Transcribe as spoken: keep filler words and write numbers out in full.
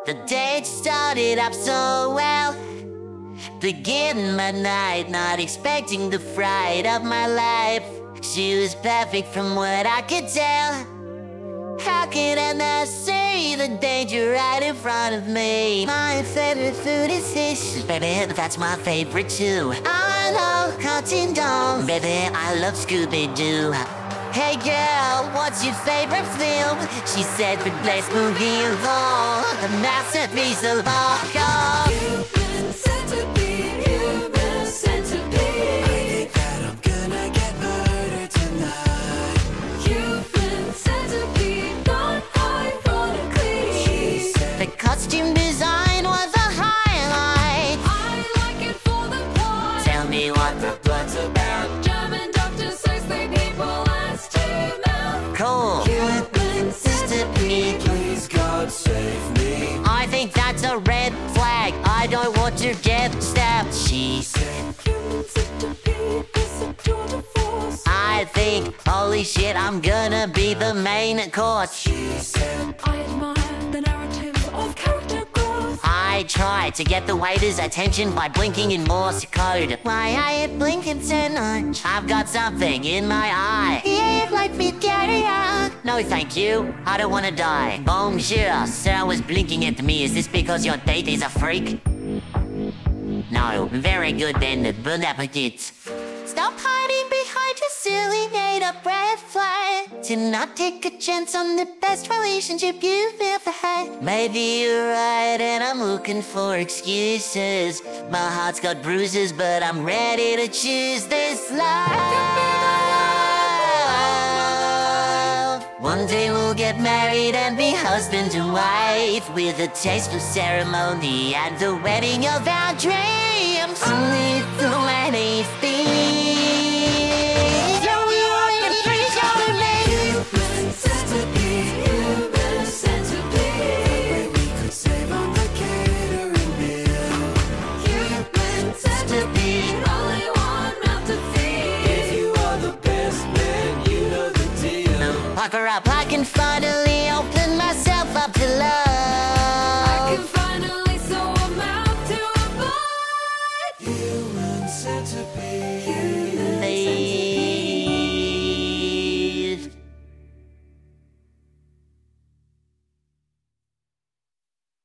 The date started up so well, beginning my night, not expecting the fright of my life. She was perfect from what I could tell. How could I not see the danger right in front of me? My favorite food is fish, baby, that's my favorite too. I know Cotton Dog, baby, I love Scooby-Doo. Hey girl, what's your favorite film? She said the best movie of all, the masterpiece of all. Human centipede, human centipede. I think that I'm gonna get murdered tonight. Human centipede, not ironically. She said The costume design was a highlight. I like it for the plot. Tell me what the plot's about. German doctor says they need more last to mouth. Cool. Human centipede. please God save me. I think that's a red flag. I don't want to get stabbed. She said, Human centipede is a tour de force. I think, holy shit, I'm gonna be the main course. She said I admire the narrative of character growth. I try to get the waiter's attention by blinking in Morse code. Why I ain't blinking so much? I've got something in my eye. Yeah, like me, No, thank you. I don't wanna die. Bonjour, Sarah was blinking at me. Is this because your date is a freak? No, very good then. Bon appetit. Stop hiding behind your silly made-up red flag. To not take a chance on the best relationship you've ever had. Maybe you're right and I'm looking for excuses. My heart's got bruises, but I'm ready to choose this love. One day we'll get married and be husband and wife, with a tasteful ceremony and the wedding of our dreams. Only the wedding feast. Yeah, we want to preach all the name. human centipede. Human centipede. We could save on the catering bill. Human centipede. Only one mouth to feed. If you are the best man, you know the deal. Pucker up, I can finally open myself up to love.